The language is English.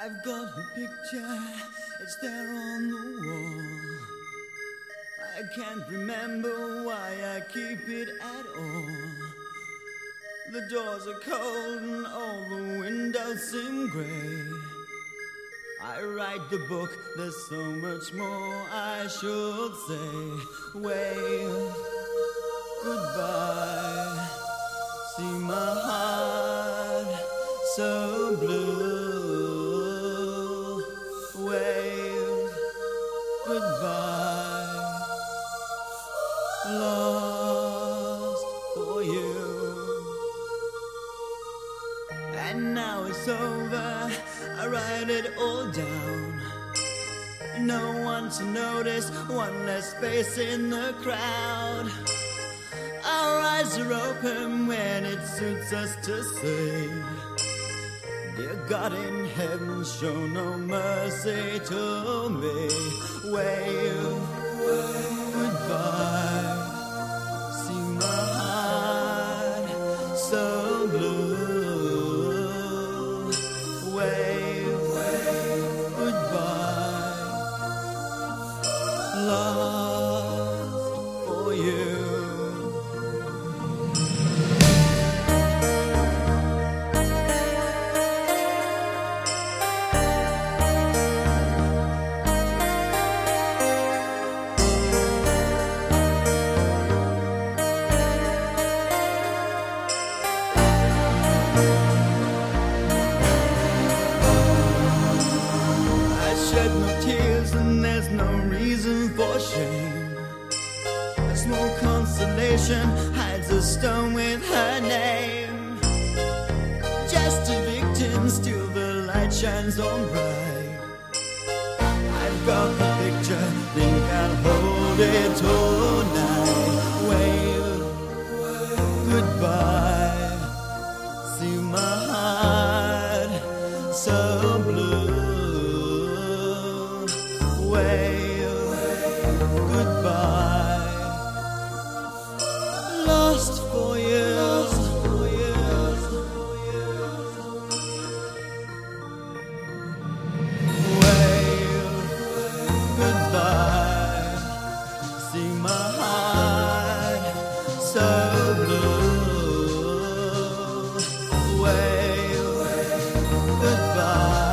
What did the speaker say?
I've got a picture, it's there on the wall. I can't remember why I keep it at all. The doors are cold and all the windows seem grey. I write the book, there's so much more I should say. Wave goodbye, see my heart so blue. Wave goodbye, lost for you. And now it's over, I write it all down. No one to notice, one less face in the crowd. Our eyes are open when it suits us to say, dear God in heaven, show no mercy to me. Wave goodbye, see my heart so blue. Wave goodbye, lost for you. Shed no tears and there's no reason for shame. A small consolation hides a stone with her name. Just a victim, still the light shines on bright. I've got the picture, think I'll hold it tonight. Wave goodbye, see my heart so blue. Goodbye, lost for years. Wave goodbye, see my heart so blue. Wave goodbye.